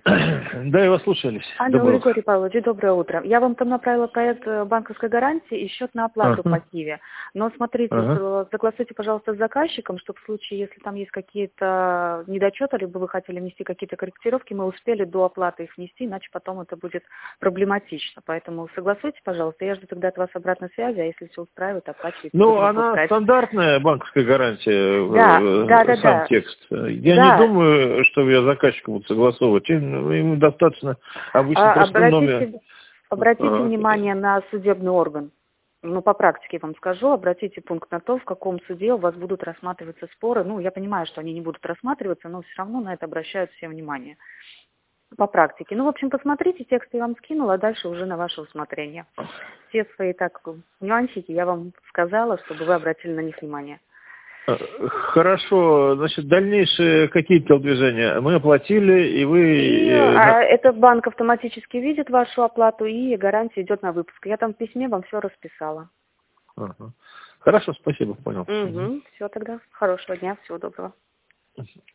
Да, и вас слушались. Алло, Григорий Павлович, доброе утро. Я вам там направила проект банковской гарантии и счет на оплату по Киеве. Но смотрите, согласуйте, пожалуйста, с заказчиком, чтобы в случае, если там есть какие-то недочеты, либо вы хотели внести какие-то корректировки, мы успели до оплаты их внести, иначе потом это будет проблематично. Поэтому согласуйте, пожалуйста, я жду тогда от вас обратной связи, а если все устраивает, оплачивайте. Ну, она стандартная банковская гарантия, да, сам текст. Я не думаю, что я заказчику буду согласовывать. Ему достаточно обычно просто номер. Обратите внимание на судебный орган. Ну, по практике вам скажу, обратите пункт на то, в каком суде у вас будут рассматриваться споры. Ну, я понимаю, что они не будут рассматриваться, но все равно на это обращают все внимание. По практике. Ну, в общем, посмотрите, текст я вам скинула, а дальше уже на ваше усмотрение. Все свои нюансики я вам сказала, чтобы вы обратили на них внимание. Хорошо, значит, дальнейшие какие телодвижения? Мы оплатили, и вы... Этот банк автоматически видит вашу оплату, и гарантия идет на выпуск. Я там в письме вам все расписала. Хорошо, спасибо, понял. Все тогда. Хорошего дня, всего доброго.